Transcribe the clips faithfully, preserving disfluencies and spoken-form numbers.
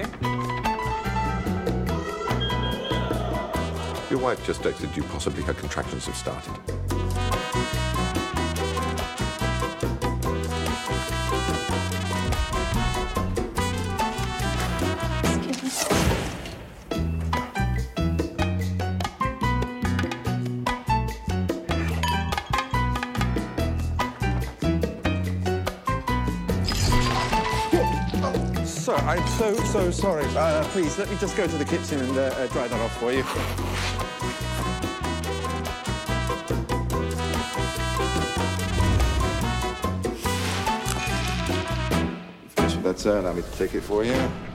Okay. Your wife just texted you. Possibly her contractions have started. Sir, I'm so, so sorry. Uh, please, let me just go to the kitchen and uh, uh, dry that off for you. Finish with that, sir. Allow me to take it for you.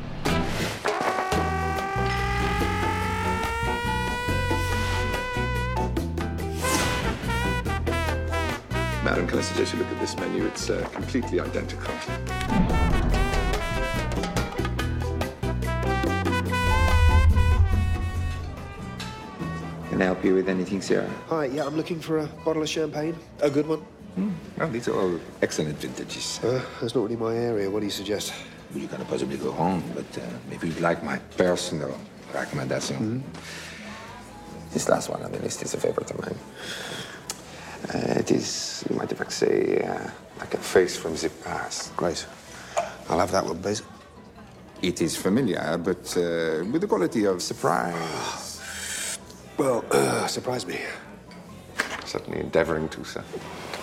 Madam, can I suggest you look at this menu? It's uh, completely identical. Can I help you with anything, sir? Hi, yeah, I'm looking for a bottle of champagne. A good one. Hmm. Well, these are all excellent vintages. Uh, that's not really my area. What do you suggest? Well, you can possibly go home, but uh, maybe you'd like my personal recommendation. Mm-hmm. This last one on the list is a favorite of mine. Uh, it is, you might in fact say, uh, like a face from the past. Great. I'll have that one, please. It is familiar, but uh, with the quality of surprise. Well, uh, surprise me. Certainly endeavoring to, sir.